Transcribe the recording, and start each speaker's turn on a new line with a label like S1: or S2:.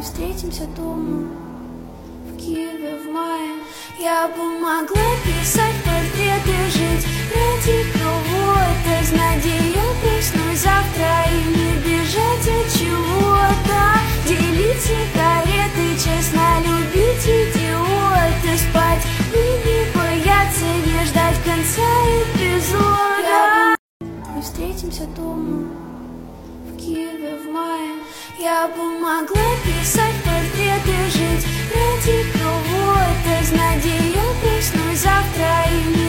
S1: Мы встретимся дома в Киеве в мае. Я бы могла писать портреты, жить ради кого-то, знать, где я проснусь завтра и не бежать от чего-то. Делить сигареты, честно любить идиота, спать и не бояться, не ждать конца эпизода. Мы встретимся дома в Киеве в мае. Я бы могла писать портреты, жить ради кого-то, знать, где я проснусь завтра и